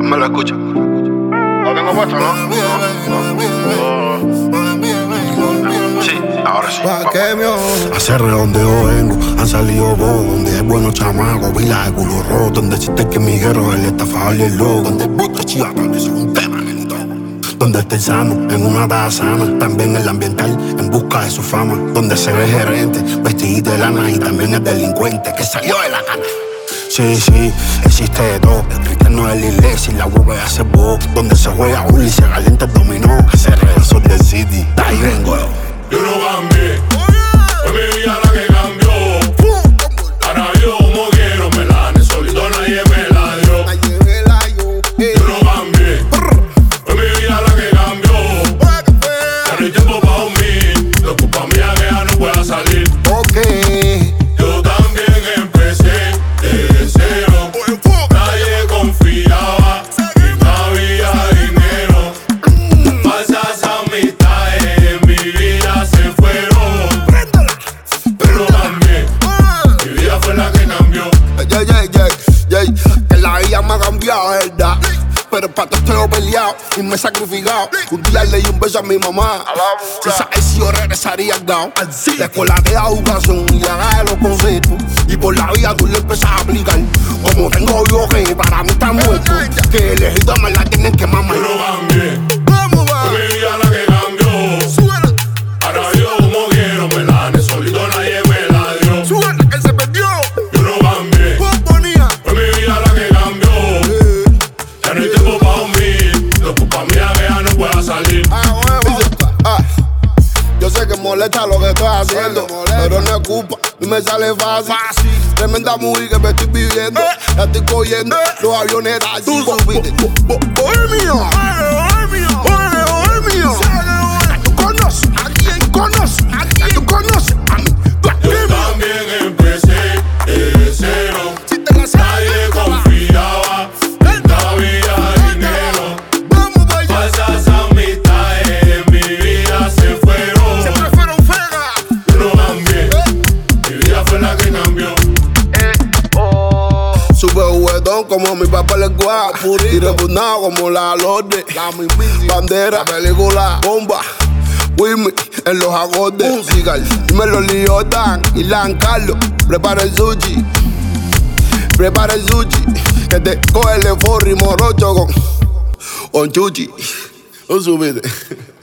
Me lo escucha. Lo tengo puesto, ¿no? Sí, ahora sí. Hace redondeo vengo, han salido vos, donde es bueno chamaco, pila de culo rojo, donde existe que mi guerrero, el estafador y el lobo, donde el bote chivatón, eso es un tema en el todo. Donde esté sano, en una taza sana, también el ambiental, en busca de su fama, donde se ve gerente, vestidito de lana y también el delincuente que salió de la cana. Sí, existe de todo. El cristiano de la iglesia y la hueva hace voz. Donde se juega Uli y se calienta el dominó. Hace regreso del city, de ahí vengo yo. Yo no cambié, fue mi vida la que cambió. Ahora yo como quiero me la de solito, nadie me la dio. Yo no cambié, fue mi vida la que cambió. Ya no hay tiempo pa' dormir, no es culpa mía que ya no pueda salir. Yo también empecé desde cero. Nadie confiaba y no había dinero. Falsas amistades en mi vida se fueron. Pero también mi vida fue la que cambió. Que la vida me ha cambiado, ¿verdad? Pero pa' todo estoy peleado y me he sacrificado. Un día le di un beso a mi mamá. Si sabes si yo regresaría al down. La escuela te da educación y haga los conceptos. Y por la vida tú le empiezas a aplicar. Como tengo yo que para mí está muerto. Que el ejército me la tienen que mamar. Yo no cambié, fue mi vida la que cambió. Ahora yo como quiero me la de solito, nadie me la dio. Yo no cambié, fue mi vida la que cambió. Ya no hay tiempo pa' dormir, no es culpa mía que ya no pueda salir. Yo sé que molesta lo que estoy haciendo, pero no es culpa, ni me sale fácil. Tremenda movie que me estoy viviendo. Ya estoy cogiendo los aviones así. Bohemio. Tú conoces, alguien conoce, tú conoces a mí. Yo también empecé desde cero. Nadie confiaba, no había dinero. Falsas amistades en mi vida se fueron. Yo no cambié, mi vida fue la que cambió. Super juguetón como mi papá en la escuela. Y repugnado como la Lorde. Bandera, película, bomba. Wimmy en los acordes. Musical, dímelo Liodan y Carlos. Prepara el sushi. Que te coge el forri morocho con chuchi. No subiste.